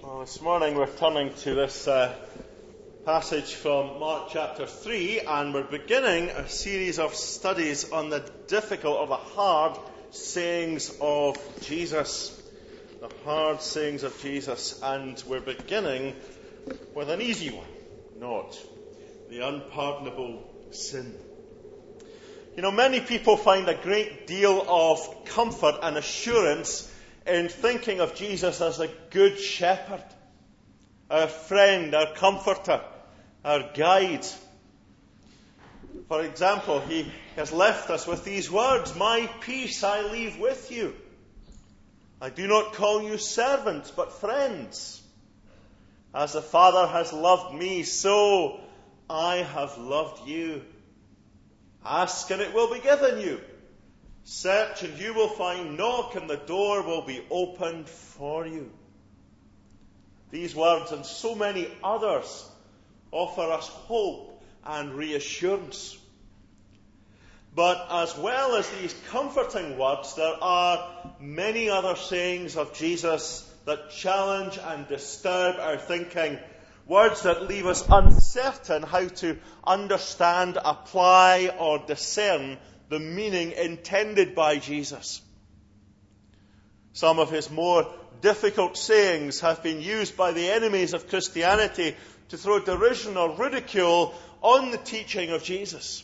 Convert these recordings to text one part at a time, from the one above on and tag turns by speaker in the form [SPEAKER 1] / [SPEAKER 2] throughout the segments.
[SPEAKER 1] Well, this morning we're turning to this passage from Mark chapter 3, and we're beginning a series of studies on the difficult or the hard sayings of Jesus. The hard sayings of Jesus, and we're beginning with an easy one, not the unpardonable sin. You know, many people find a great deal of comfort and assurance in thinking of Jesus as a good shepherd, our friend, our comforter, our guide. For example, he has left us with these words, "My peace I leave with you. I do not call you servants, but friends. As the Father has loved me, so I have loved you. Ask and it will be given you. Search and you will find. Knock and the door will be opened for you." These words and so many others offer us hope and reassurance. But as well as these comforting words, there are many other sayings of Jesus that challenge and disturb our thinking. Words that leave us uncertain how to understand, apply, or discern the meaning intended by Jesus. Some of his more difficult sayings have been used by the enemies of Christianity to throw derision or ridicule on the teaching of Jesus.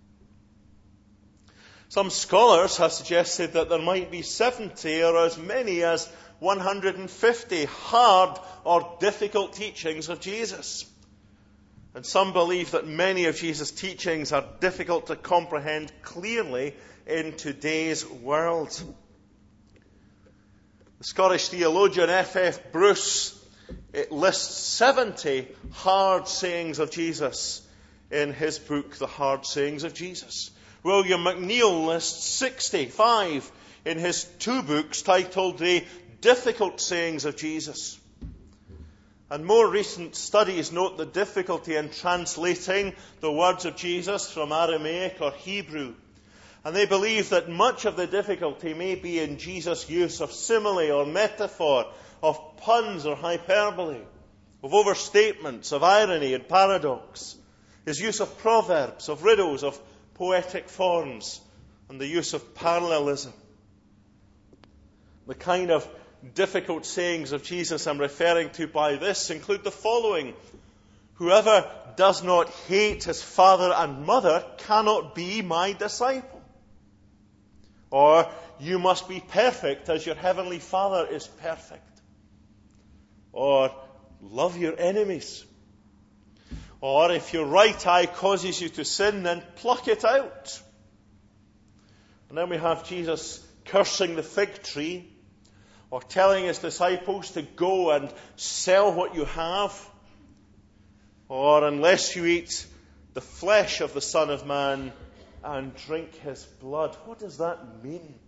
[SPEAKER 1] Some scholars have suggested that there might be 70 or as many as 150 hard or difficult teachings of Jesus. And some believe that many of Jesus' teachings are difficult to comprehend clearly in today's world. The Scottish theologian F.F. Bruce lists 70 hard sayings of Jesus in his book, The Hard Sayings of Jesus. William MacNeil lists 65 in his two books titled The Difficult Sayings of Jesus. And more recent studies note the difficulty in translating the words of Jesus from Aramaic or Hebrew. And they believe that much of the difficulty may be in Jesus' use of simile or metaphor, of puns or hyperbole, of overstatements, of irony and paradox, his use of proverbs, of riddles, of poetic forms, and the use of parallelism. The kind of difficult sayings of Jesus I'm referring to by this include the following: "Whoever does not hate his father and mother cannot be my disciple." Or, "You must be perfect as your heavenly Father is perfect." Or, "Love your enemies." Or, "If your right eye causes you to sin, then pluck it out." And then we have Jesus cursing the fig tree, or telling his disciples to go and sell what you have, or "Unless you eat the flesh of the Son of Man and drink his blood." What does that mean?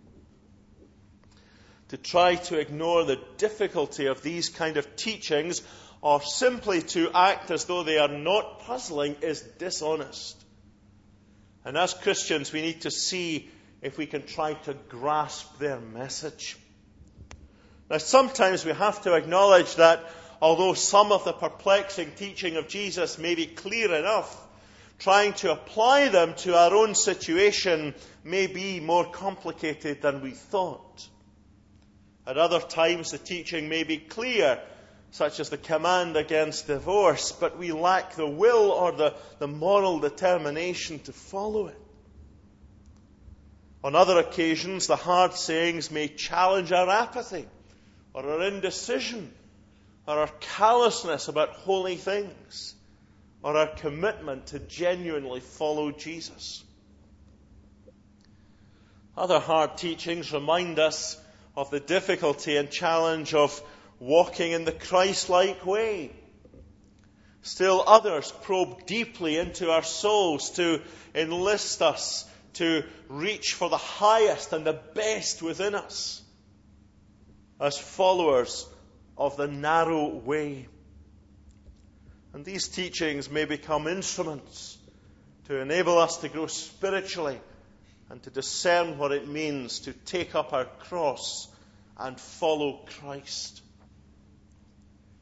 [SPEAKER 1] To try to ignore the difficulty of these kind of teachings, or simply to act as though they are not puzzling, is dishonest. And as Christians, we need to see if we can try to grasp their message. Now, sometimes we have to acknowledge that although some of the perplexing teaching of Jesus may be clear enough, trying to apply them to our own situation may be more complicated than we thought. At other times, the teaching may be clear, such as the command against divorce, but we lack the will or the moral determination to follow it. On other occasions, the hard sayings may challenge our apathy, or our indecision, or our callousness about holy things, or our commitment to genuinely follow Jesus. Other hard teachings remind us of the difficulty and challenge of walking in the Christ-like way. Still others probe deeply into our souls to enlist us to reach for the highest and the best within us as followers of the narrow way. And these teachings may become instruments to enable us to grow spiritually and to discern what it means to take up our cross and follow Christ.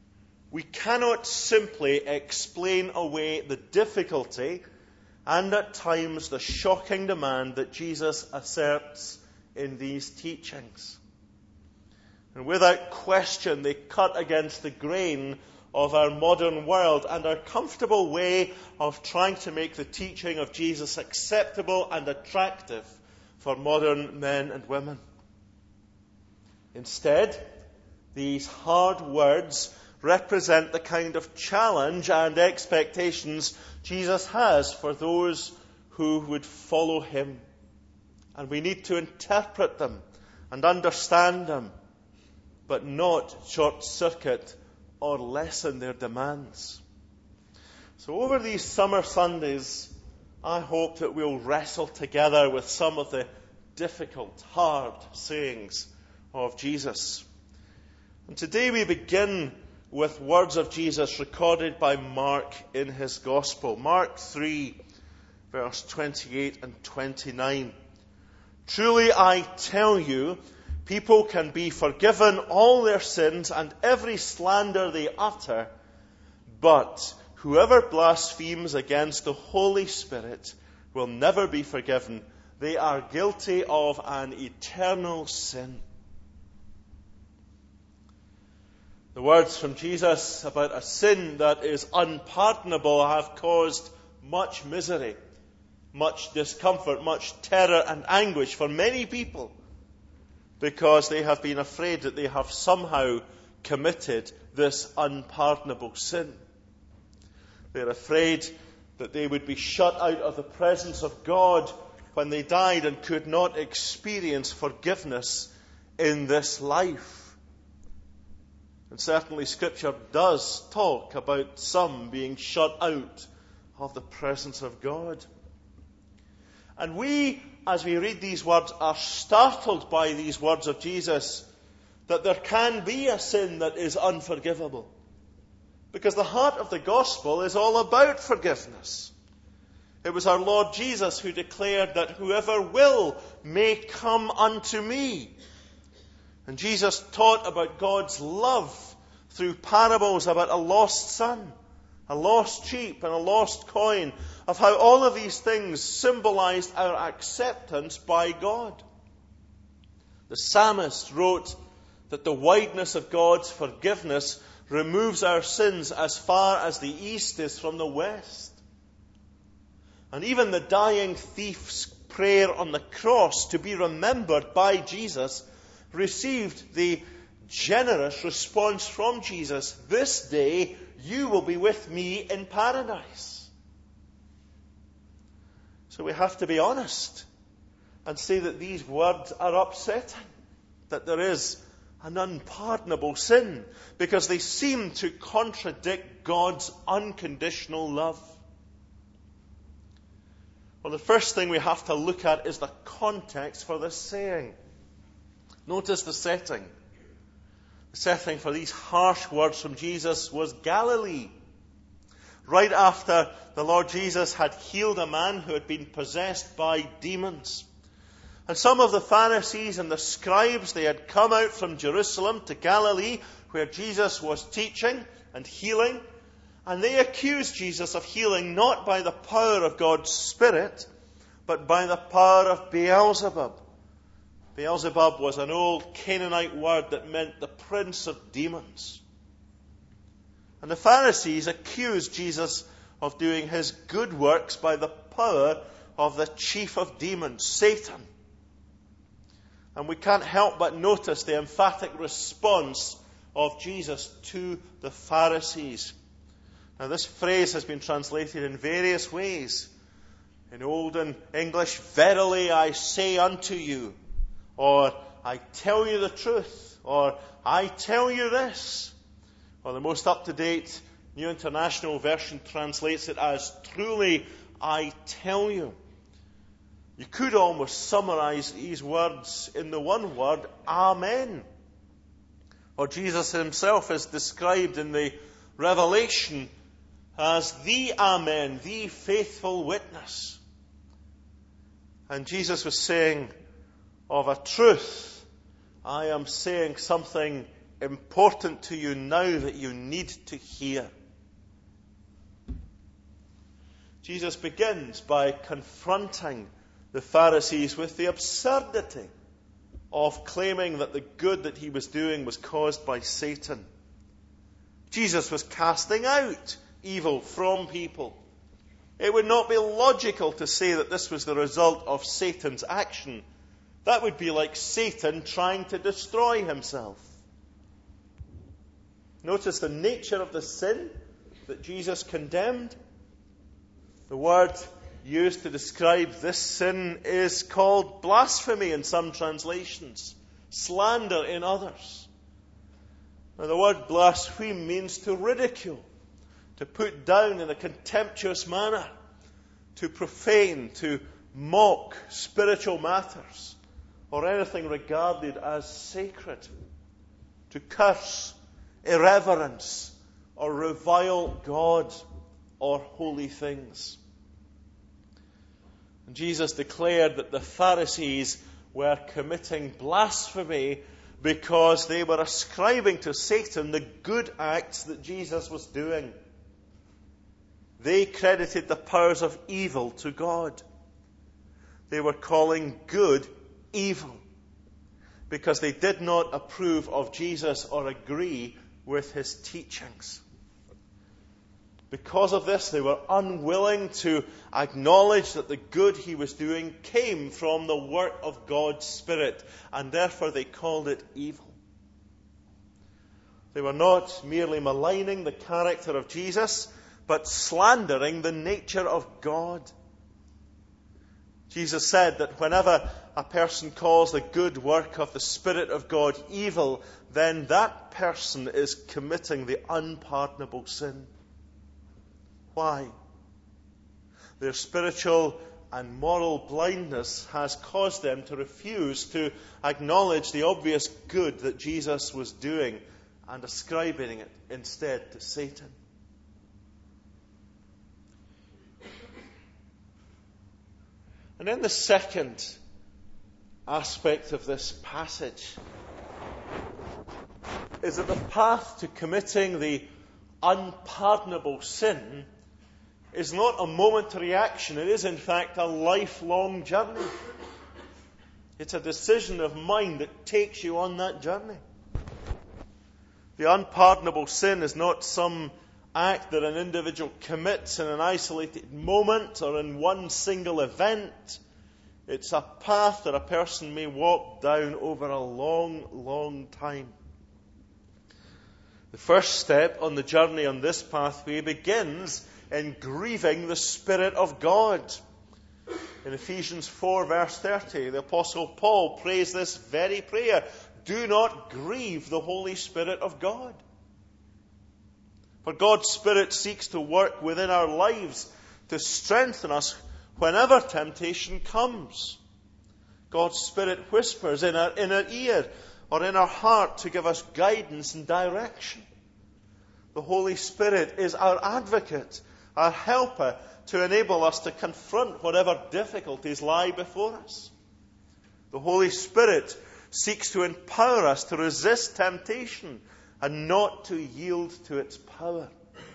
[SPEAKER 1] we cannot simply explain away the difficulty and at times the shocking demand that Jesus asserts in these teachings. And without question, they cut against the grain of our modern world and our comfortable way of trying to make the teaching of Jesus acceptable and attractive for modern men and women. Instead, these hard words represent the kind of challenge and expectations Jesus has for those who would follow him. And we need to interpret them and understand them, but not short-circuit or lessen their demands. So over these summer Sundays, I hope that we'll wrestle together with some of the difficult, hard sayings of Jesus. And today we begin with words of Jesus recorded by Mark in his Gospel. Mark 3, verse 28 and 29. Truly I tell you, people can be forgiven all their sins and every slander they utter, but whoever blasphemes against the Holy Spirit will never be forgiven. They are guilty of an eternal sin. The words from Jesus about a sin that is unpardonable have caused much misery, much discomfort, much terror and anguish for many people, because they have been afraid that they have somehow committed this unpardonable sin. They're afraid that they would be shut out of the presence of God when they died and could not experience forgiveness in this life. And certainly Scripture does talk about some being shut out of the presence of God. And we, as we read these words, are startled by these words of Jesus, that there can be a sin that is unforgivable. Because the heart of the gospel is all about forgiveness. It was our Lord Jesus who declared that whoever will may come unto me. And Jesus taught about God's love through parables about a lost son, a lost sheep, and a lost coin, of how all of these things symbolized our acceptance by God. The psalmist wrote that the wideness of God's forgiveness removes our sins as far as the east is from the west. And even the dying thief's prayer on the cross to be remembered by Jesus received the generous response from Jesus, "This day you will be with me in paradise." So we have to be honest and say that these words are upsetting, that there is an unpardonable sin, because they seem to contradict God's unconditional love. Well, the first thing we have to look at is the context for this saying. Notice the setting. The setting for these harsh words from Jesus was Galilee. Right after the Lord Jesus had healed a man who had been possessed by demons. And some of the Pharisees and the scribes, they had come out from Jerusalem to Galilee, where Jesus was teaching and healing. And they accused Jesus of healing not by the power of God's Spirit, but by the power of Beelzebub. Beelzebub was an old Canaanite word that meant the prince of demons. And the Pharisees accused Jesus of doing his good works by the power of the chief of demons, Satan. And we can't help but notice the emphatic response of Jesus to the Pharisees. Now, this phrase has been translated in various ways. In Olden English, "Verily I say unto you," or "I tell you the truth," or "I tell you this." Or the most up-to-date New International Version translates it as, "Truly I tell you." You could almost summarize these words in the one word, Amen. Or Jesus himself is described in the Revelation as the Amen, the faithful witness. And Jesus was saying, of a truth, I am saying something important to you now that you need to hear. Jesus begins by confronting the Pharisees with the absurdity of claiming that the good that he was doing was caused by Satan. Jesus was casting out evil from people. It would not be logical to say that this was the result of Satan's action. That would be like Satan trying to destroy himself. Notice the nature of the sin that Jesus condemned. The word used to describe this sin is called blasphemy in some translations, slander in others. Now, the word blaspheme means to ridicule, to put down in a contemptuous manner, to profane, to mock spiritual matters, or anything regarded as sacred, to curse, irreverence, or revile God or holy things. And Jesus declared that the Pharisees were committing blasphemy because they were ascribing to Satan the good acts that Jesus was doing. They credited the powers of evil to God. They were calling good evil because they did not approve of Jesus or agree with his teachings. Because of this, they were unwilling to acknowledge that the good he was doing came from the work of God's Spirit, and therefore they called it evil. They were not merely maligning the character of Jesus, but slandering the nature of God. Jesus said that whenever a person calls the good work of the Spirit of God evil, then that person is committing the unpardonable sin. Why? Their spiritual and moral blindness has caused them to refuse to acknowledge the obvious good that Jesus was doing and ascribing it instead to Satan. And then the second aspect of this passage is that the path to committing the unpardonable sin is not a momentary action. It is, in fact, a lifelong journey. It's a decision of mind that takes you on that journey. The unpardonable sin is not some act that an individual commits in an isolated moment or in one single event. It's a path that a person may walk down over a long, long time. The first step on the journey on this pathway begins in grieving the Spirit of God. In Ephesians 4 verse 30, the Apostle Paul prays this very prayer: do not grieve the Holy Spirit of God. For God's Spirit seeks to work within our lives to strengthen us whenever temptation comes. God's Spirit whispers in our inner ear or in our heart to give us guidance and direction. The Holy Spirit is our advocate, our helper, to enable us to confront whatever difficulties lie before us. The Holy Spirit seeks to empower us to resist temptation and not to yield to its power.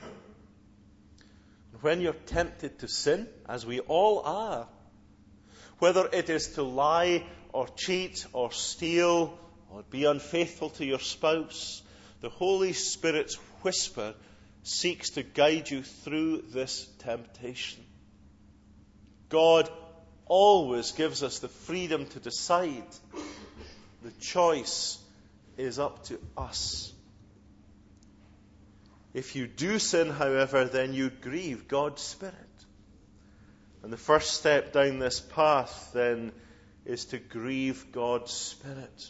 [SPEAKER 1] When you're tempted to sin, as we all are, whether it is to lie or cheat or steal or be unfaithful to your spouse, the Holy Spirit's whisper seeks to guide you through this temptation. God always gives us the freedom to decide. The choice is up to us. If you do sin, however, then you grieve God's Spirit. And the first step down this path, then, is to grieve God's Spirit.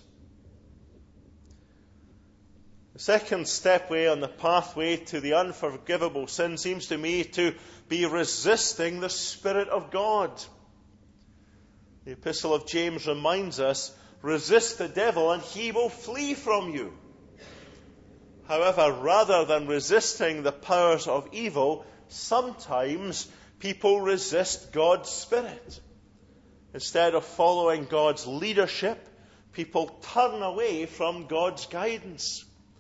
[SPEAKER 1] The second stepway on the pathway to the unforgivable sin seems to me to be resisting the Spirit of God. The Epistle of James reminds us, resist the devil and he will flee from you. However, rather than resisting the powers of evil, sometimes people resist God's Spirit. Instead of following God's leadership, people turn away from God's guidance.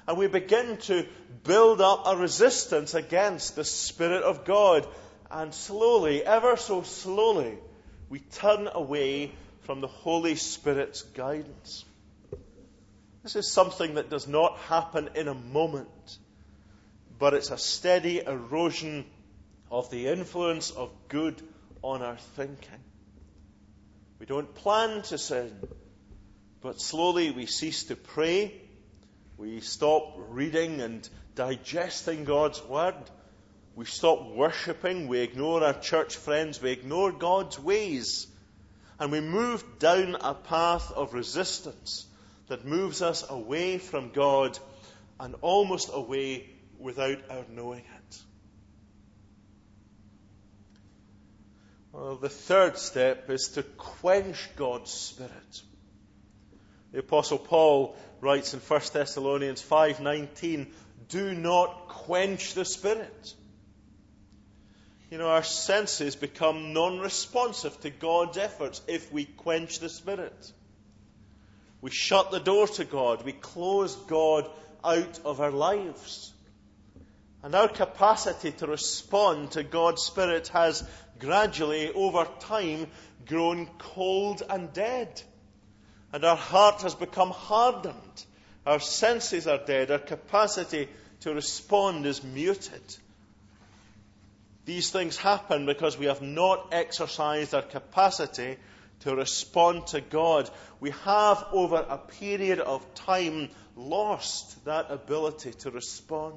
[SPEAKER 1] And we begin to build up a resistance against the Spirit of God. And slowly, ever so slowly, we turn away from the Holy Spirit's guidance. This is something that does not happen in a moment, but it's a steady erosion of the influence of good on our thinking. We don't plan to sin, but slowly we cease to pray. We stop reading and digesting God's Word. We stop worshipping. We ignore our church friends. We ignore God's ways. And we move down a path of resistance that moves us away from God and almost away without our knowing it. Well, the third step is to quench God's Spirit. The Apostle Paul writes in 1 Thessalonians 5:19, "Do not quench the Spirit." Our senses become non-responsive to God's efforts if we quench the Spirit. We shut the door to God. We close God out of our lives. And our capacity to respond to God's Spirit has gradually, over time, grown cold and dead. And our heart has become hardened. Our senses are dead. Our capacity to respond is muted. These things happen because we have not exercised our capacity to respond to God. We have, over a period of time, lost that ability to respond.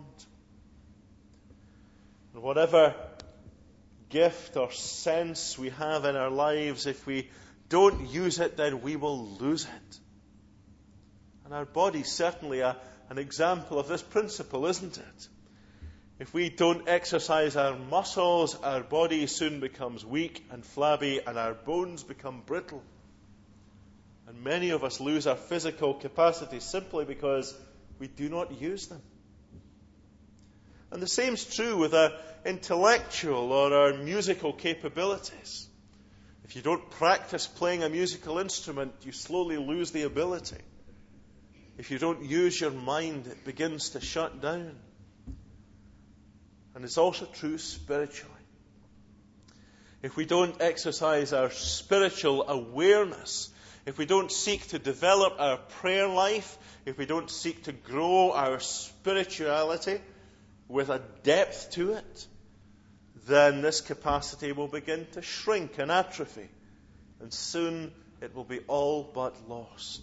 [SPEAKER 1] And whatever gift or sense we have in our lives, if we don't use it, then we will lose it. And our body's certainly an example of this principle, isn't it? If we don't exercise our muscles, our body soon becomes weak and flabby, and our bones become brittle. And many of us lose our physical capacity simply because we do not use them. And the same is true with our intellectual or our musical capabilities. If you don't practice playing a musical instrument, you slowly lose the ability. If you don't use your mind, it begins to shut down. And it's also true spiritually. If we don't exercise our spiritual awareness, if we don't seek to develop our prayer life, if we don't seek to grow our spirituality with a depth to it, then this capacity will begin to shrink and atrophy. And soon it will be all but lost.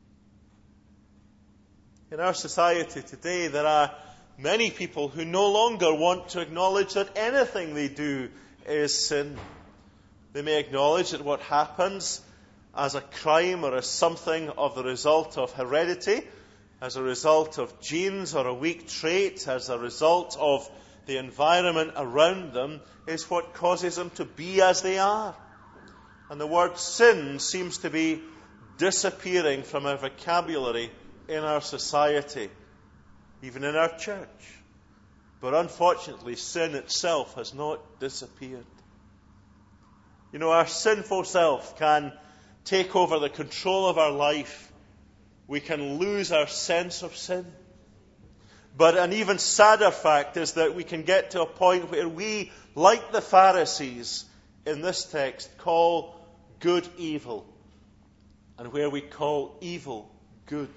[SPEAKER 1] In our society today, there are many people who no longer want to acknowledge that anything they do is sin. They may acknowledge that what happens as a crime or as something of the result of heredity, as a result of genes or a weak trait, as a result of the environment around them, is what causes them to be as they are. And the word sin seems to be disappearing from our vocabulary in our society, even in our church. But unfortunately, sin itself has not disappeared. Our sinful self can take over the control of our life. We can lose our sense of sin. But an even sadder fact is that we can get to a point where we, like the Pharisees in this text, call good evil, and where we call evil good.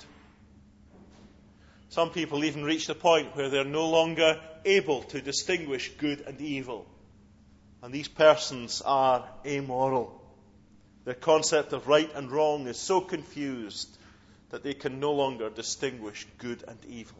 [SPEAKER 1] Some people even reach the point where they're no longer able to distinguish good and evil. And these persons are amoral. Their concept of right and wrong is so confused that they can no longer distinguish good and evil.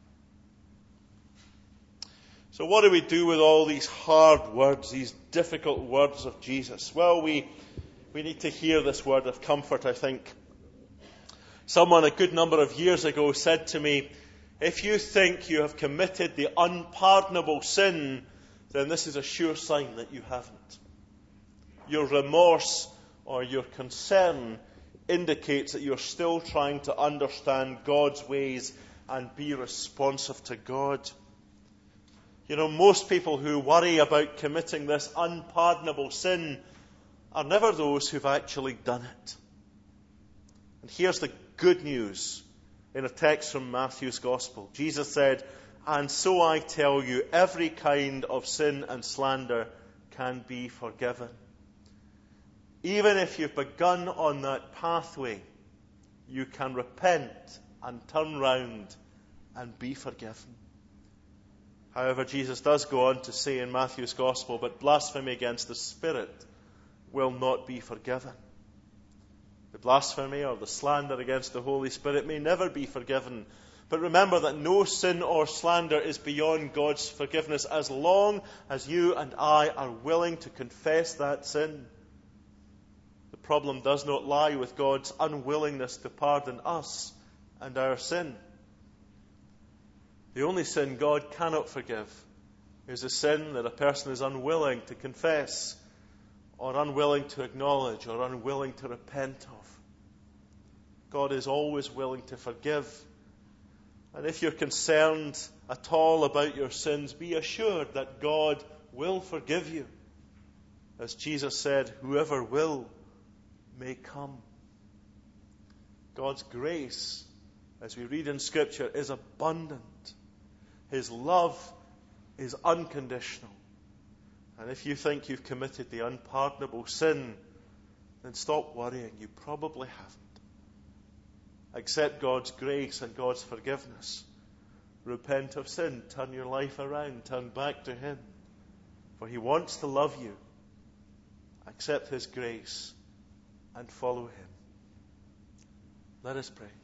[SPEAKER 1] So what do we do with all these hard words, these difficult words of Jesus? Well, we need to hear this word of comfort, I think. Someone a good number of years ago said to me, if you think you have committed the unpardonable sin, then this is a sure sign that you haven't. Your remorse or your concern indicates that you're still trying to understand God's ways and be responsive to God. Most people who worry about committing this unpardonable sin are never those who've actually done it. And here's the good news. in a text from Matthew's Gospel. Jesus said, "And so I tell you, every kind of sin and slander can be forgiven." Even if you've begun on that pathway, you can repent and turn round and be forgiven. However, Jesus does go on to say in Matthew's Gospel, "But blasphemy against the Spirit will not be forgiven." The blasphemy or the slander against the Holy Spirit may never be forgiven. But remember that no sin or slander is beyond God's forgiveness as long as you and I are willing to confess that sin. The problem does not lie with God's unwillingness to pardon us and our sin. The only sin God cannot forgive is a sin that a person is unwilling to confess, or unwilling to acknowledge, or unwilling to repent of. God is always willing to forgive. And if you're concerned at all about your sins, be assured that God will forgive you. As Jesus said, "Whoever will may come." God's grace, as we read in Scripture, is abundant. His love is unconditional. And if you think you've committed the unpardonable sin, then stop worrying. You probably haven't. Accept God's grace and God's forgiveness. Repent of sin. Turn your life around. Turn back to Him. For He wants to love you. Accept His grace and follow Him. Let us pray.